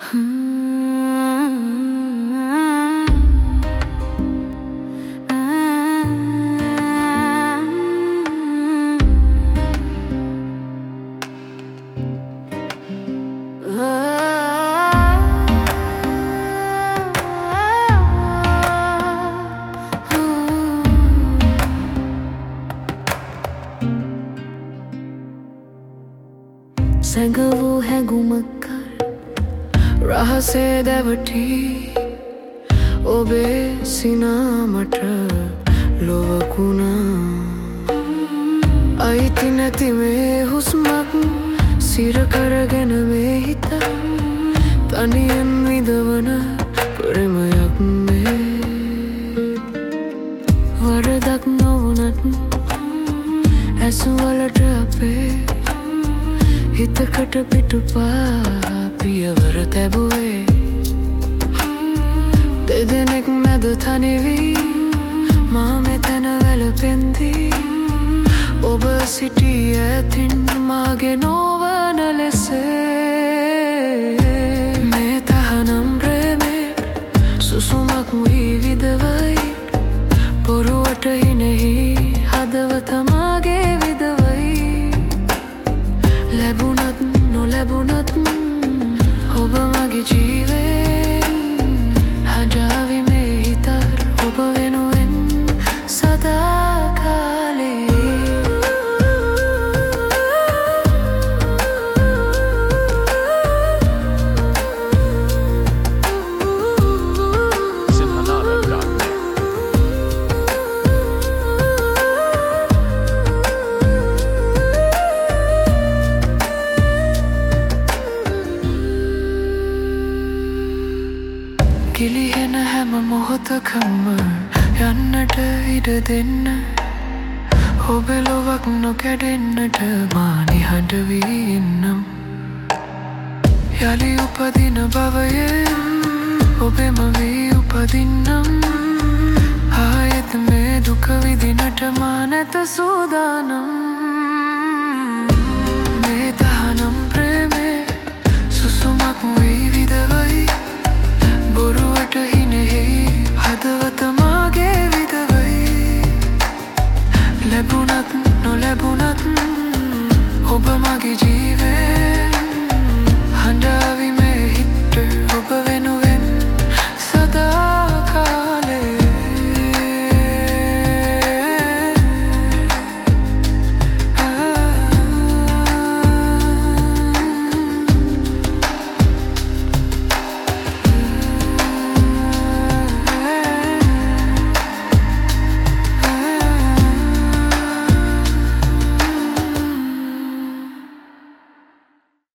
සැඟවූ හැඟුමක් රහසේ දැවටි ඔබේ සිනාමට ලොවකුණා අයිති නැති මේ හුස්මක් සිර කරගෙන මේ හිත තනියෙන් විදවන ප්‍රේමයක් මේ වරදක් නොවුනත් ඇසුවලට අපේ හිතකට පිටුපා පියවර තැබුවේ දෙදෙනෙක් මැද තනිවී මා මෙතන වැළපෙන්දී ඔබ සිටී ඇතින් මාගේ නොවන ලෙසේ මේ තහනම් ප්‍රේමේ සුසුමක් වී විදවයි පොරුවට හිනෙහි හදවත මාගේ විදවයි ලැබුණත් නොලැබුණත් ඔබ මගේ ජීවෙන් හඬාවි මේ හිතර ඔබ වෙනුවෙන් සදා කාලේ කිලිහෙන හැම මොහොතකම යන්නට ඉඩ දෙන්න ඔබේ ලොවක් නොකැඩෙන්නට මා නිහඬ වී ඉන්නම් යලි උපදින බවයෙන් ඔබෙම වී උපදින්නම් ආයෙත් මේ දුක විඳින්නට මා නැත සූදානම් මේ තහනම් ප්‍රේමේ සුසුමක් වී විදවයි බොරුවට හිනෙහි හදවත මාගේ විදවයි ලැබුණත් නොලැබුණත් ඔබ මගේ ජීවේ